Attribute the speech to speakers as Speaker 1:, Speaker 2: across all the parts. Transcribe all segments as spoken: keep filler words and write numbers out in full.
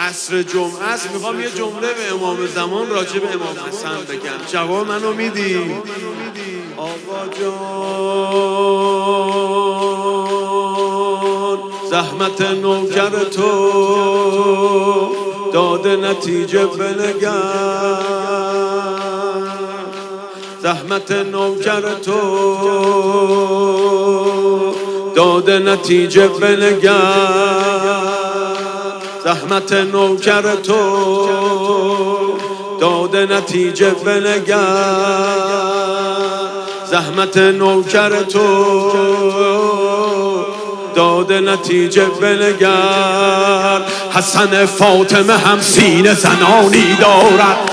Speaker 1: عصر جمعه است، میخوام یه جمله به امام زمان راجع به امام حسن بگم. جواب منو میدی؟ آقا جان زحمت نوکر تو داده نتیجه بنگر، زحمت نوکر تو داده نتیجه بنگر، زحمت نوکر تو داده نتیجه بنگر، زحمت نوکر تو داده نتیجه بنگر. حسن فاطمه هم سینه زنانی دارد،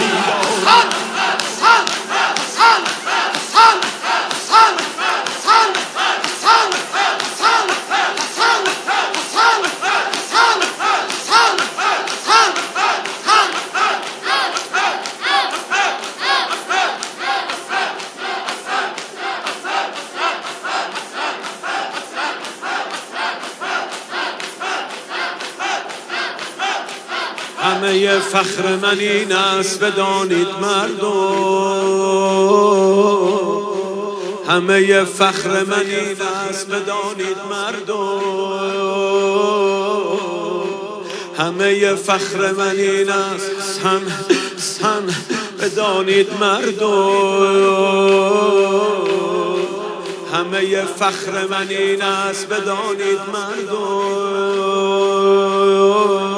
Speaker 1: همه فخر من این است بدانید مردم، همه فخر من این است بدانید مردم، همه فخر من این است سم سم بدانید مردم، همه فخر من این است بدانید مردم.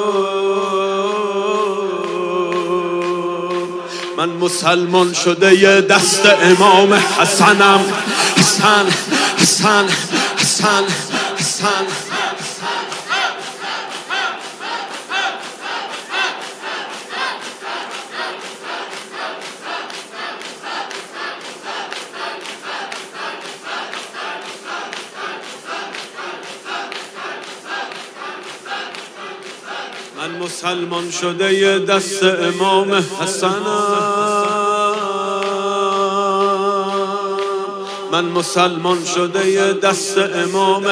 Speaker 1: من مسلمان شده ی دست امام حسنم، حسن حسن حسن حسن من مسلمان شده ی دست امام حسنم، من مسلمان شده ی دست امام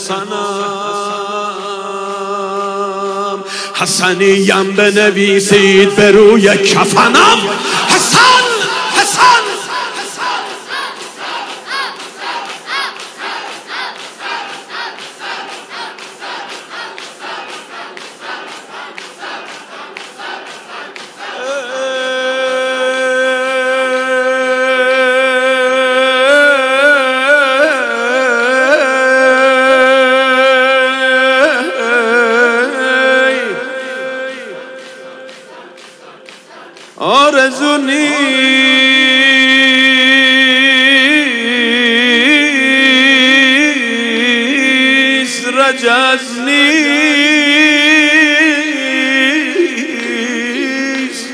Speaker 1: حسنم، حسنیم بنویسید به روی کفنم، حسن حسن آرزو نیست رجز نیست،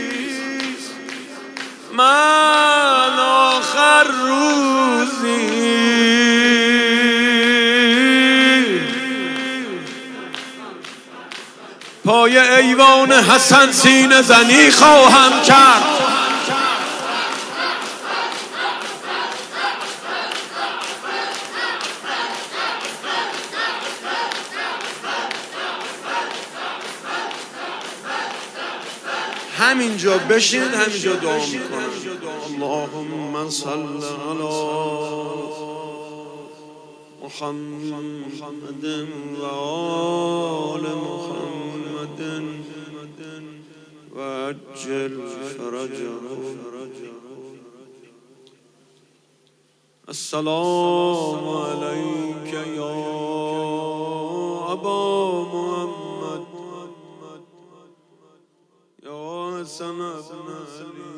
Speaker 1: من آخر روزی پای ایوان حسن سینه زنی خواهم کرد. همینجا بشینید، همینجا دعا میکنم. اللهم صل علی محمد و آل محمد و عجل فرجهم. السلام علیک یا ابا محمد یا حسن ابن علی.